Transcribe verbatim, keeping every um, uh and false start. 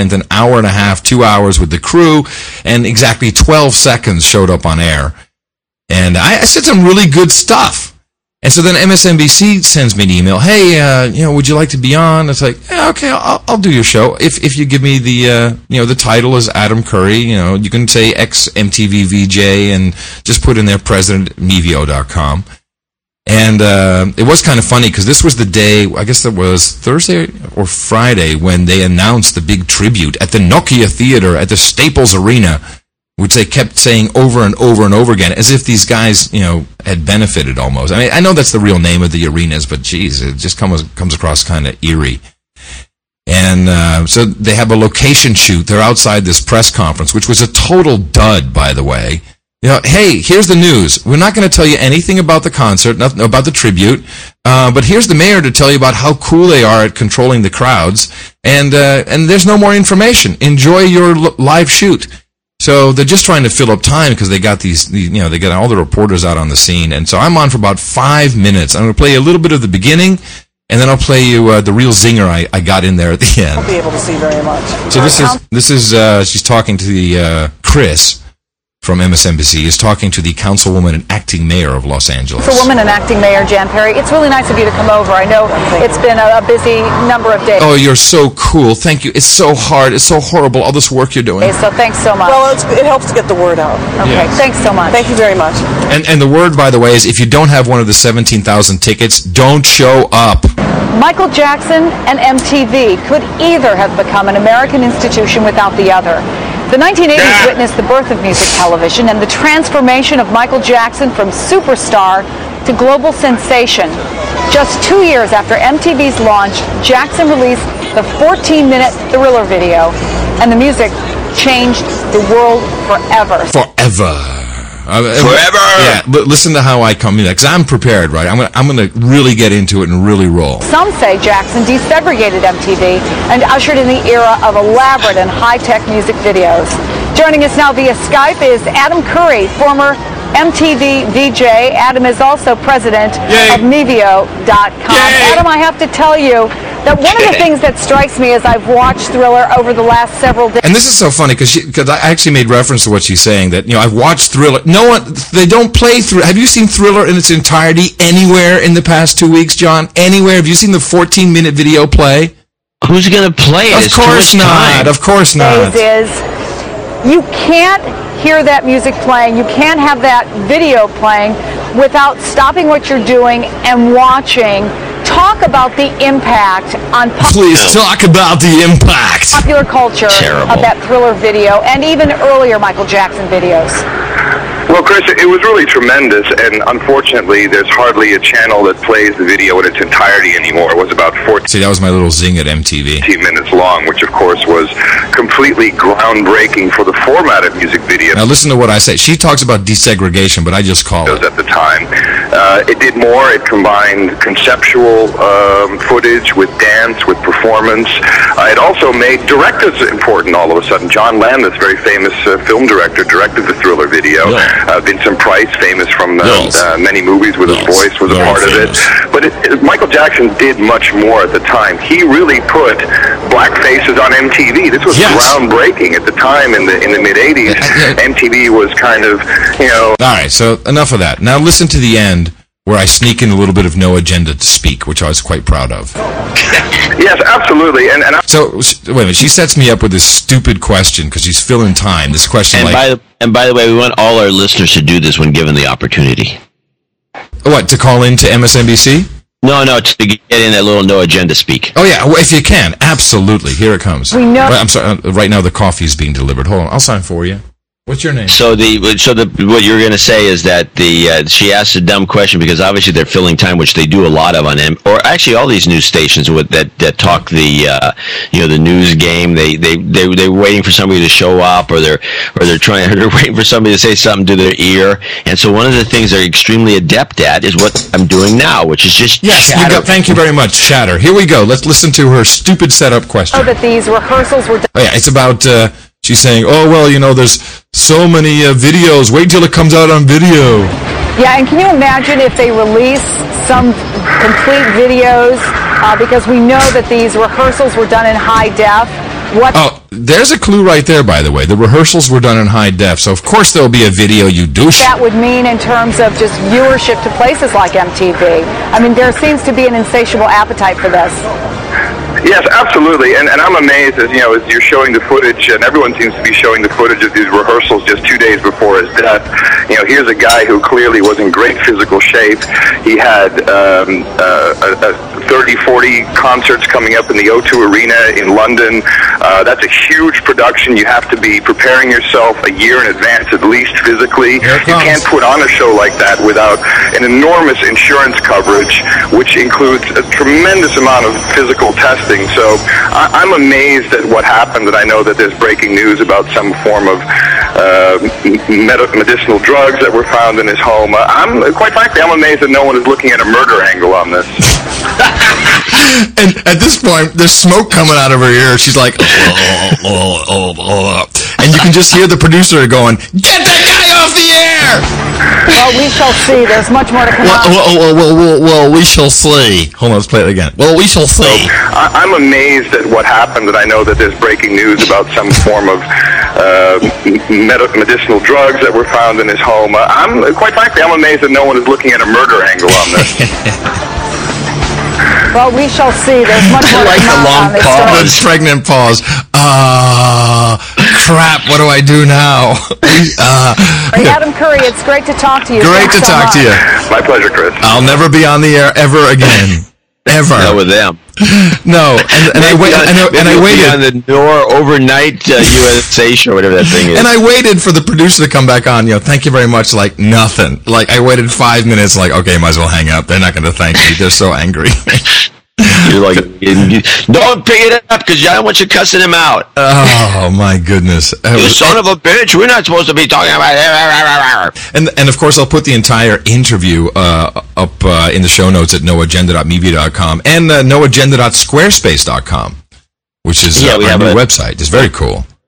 an hour and a half, two hours with the crew, and exactly twelve seconds showed up on air. And I, I said some really good stuff. And so then M S N B C sends me an email. Hey, uh, you know, would you like to be on? It's like, yeah, okay, I'll, I'll do your show. If if you give me the, uh, you know, the title is Adam Curry, you know, you can say ex-M T V V J and just put in there president at mevio dot com. And uh, it was kind of funny because this was the day, I guess that was Thursday or Friday, when they announced the big tribute at the Nokia Theater at the Staples Arena, which they kept saying over and over and over again, as if these guys, you know, had benefited almost. I mean, I know that's the real name of the arenas, but geez, it just comes comes across kind of eerie. And uh, so they have a location shoot. They're outside this press conference, which was a total dud, by the way. You know, hey, here's the news. We're not going to tell you anything about the concert, nothing about the tribute, uh, but here's the mayor to tell you about how cool they are at controlling the crowds. And uh, and there's no more information. Enjoy your l- live shoot. So they're just trying to fill up time because they got these, you know, they got all the reporters out on the scene. And so I'm on for about five minutes. I'm going to play you a little bit of the beginning, and then I'll play you uh, the real zinger I, I got in there at the end. I'll be able to see very much. So this is, this is uh, she's talking to the uh, Chris from M S N B C, is talking to the councilwoman and acting mayor of Los Angeles. Councilwoman and acting mayor Jan Perry, it's really nice of you to come over. I know it's been a, a busy number of days. Oh, you're so cool. Thank you. It's so hard. It's so horrible, all this work you're doing. Okay, so thanks so much. Well, it's, it helps to get the word out. Okay, Yes. thanks so much. Thank you very much. And and the word, by the way, is if you don't have one of the seventeen thousand tickets, don't show up. Michael Jackson and M T V could either have become an American institution without the other. The nineteen eighties witnessed the birth of music television and the transformation of Michael Jackson from superstar to global sensation. Just two years after M T V's launch, Jackson released the fourteen minute Thriller video, and the music changed the world forever. Forever. Uh, Forever. Yeah, but listen to how I come in, because I'm prepared, right? I'm gonna, I'm gonna really get into it and really roll. Some say Jackson desegregated M T V and ushered in the era of elaborate and high-tech music videos. Joining us now via Skype is Adam Curry, former M T V V J. Adam is also president Yay. of mevio dot com. Yay. Adam, I have to tell you that one of the things that strikes me as I've watched Thriller over the last several days. And this is so funny because because I actually made reference to what she's saying, that, you know, I've watched Thriller. No one, they don't play Thriller. Have you seen Thriller in its entirety anywhere in the past two weeks, John? Anywhere? Have you seen the fourteen minute video play? Who's going to play it? Of It's too course much not. time. Of course not. Is you can't hear that music playing, you can't have that video playing without stopping what you're doing and watching. Talk about the impact on pop- Please talk about the impact. popular culture Terrible. of that Thriller video and even earlier Michael Jackson videos. Well, Chris, it was really tremendous, and unfortunately, there's hardly a channel that plays the video in its entirety anymore. It was about See, that was my little zing at M T V. fourteen minutes long, which, of course, was completely groundbreaking for the format of music videos Now listen to what I say. She talks about desegregation, but I just call it. at the time. Uh, it did more. It combined conceptual um, footage with dance, with performance. Uh, it also made directors important all of a sudden. John Landis, very famous uh, film director, directed the Thriller video. Yeah. Uh, Vincent Price, famous from uh, Yes. uh, many movies with his Yes. voice, was a Very part famous. of it. But it, it, Michael Jackson did much more at the time. He really put black faces on M T V. This was Yes. groundbreaking at the time in the in the mid eighties. Yeah, yeah. M T V was kind of, you know, All right, so enough of that. Now listen to the end, where I sneak in a little bit of no agenda to speak, which I was quite proud of. yes, absolutely. And and I, So, s- wait a minute, she sets me up with this stupid question, because she's filling time. This question And like, by the and by the way, we want all our listeners to do this when given the opportunity. what, to call in to M S N B C? No, no, to get in that little no agenda speak. Oh, yeah, well, if you can, absolutely. Here it comes. We know- Wait, I'm sorry, uh, right now the coffee is being delivered. Hold on, I'll sign for you. What's your name? So the so the what you're going to say is that the uh, she asked a dumb question because obviously they're filling time, which they do a lot of on M, or actually all these news stations with that, that talk the uh, you know the news game. They they they they're waiting for somebody to show up, or they're or they're trying they're waiting for somebody to say something to their ear. And so one of the things they're extremely adept at is what I'm doing now, which is just Yes, you chatter. got, thank you very much, Shatter. Here we go. Let's listen to her stupid setup question. Know that these rehearsals were done. Oh, yeah, it's about, uh, she's saying, oh, well, you know, there's so many uh, videos. Wait until it comes out on video. Yeah, and can you imagine if they release some complete videos, uh, because we know that these rehearsals were done in high def. What? Oh, there's a clue right there, by the way. The rehearsals were done in high def, so of course there'll be a video, you douche. That would mean in terms of just viewership to places like M T V. I mean, there seems to be an insatiable appetite for this. Yes, absolutely, and, and I'm amazed as, you know, as you're showing the footage, and everyone seems to be showing the footage of these rehearsals just two days before his death. You know, here's a guy who clearly was in great physical shape. He had um, uh, a, a thirty, forty concerts coming up in the O two Arena in London. Uh, that's a huge production. You have to be preparing yourself a year in advance, at least physically. You can't put on a show like that without an enormous insurance coverage, which includes a tremendous amount of physical testing. So I, I'm amazed at what happened, and I know that there's breaking news about some form of uh, med- medicinal drugs that were found in his home. Uh, I'm quite frankly, I'm amazed that no one is looking at a murder angle on this. And at this point, there's smoke coming out of her ear. She's like, oh, oh, oh, oh. And you can just hear the producer going, "Get that guy off the air!" Well, we shall see. There's much more to come Well, on. well, well, well, well, well, we shall see. Hold on, let's play it again. Well, we shall see. I, I'm amazed at what happened, and I know that there's breaking news about some form of uh, med- medicinal drugs that were found in his home. Uh, I'm quite frankly, I'm amazed that no one is looking at a murder angle on this. Well, we shall see. There's much more Like to the come long on this pause, story. pregnant pause. Uh, crap, what do I do now? uh, Adam Curry, it's great to talk to you. Great Thanks to so talk much. to you. My pleasure, Chris. I'll never be on the air ever again. Ever. Not with them. No, and, and I wait, on, and I, and I waited on the N O R overnight uh, U S A show, whatever that thing is. And I waited for the producer to come back on. You know, thank you very much. Like nothing. Like I waited five minutes. Like okay, might as well hang up. They're not going to thank me. They're so angry. You're like, don't pick it up because I don't want you cussing him out. Oh my goodness! It You was- son of a bitch! We're not supposed to be talking about it. And and of course, I'll put the entire interview uh, up uh, in the show notes at no agenda dot media dot com and uh, no agenda dot squarespace dot com, which is Yeah, uh, we our have new a- website. It's very cool.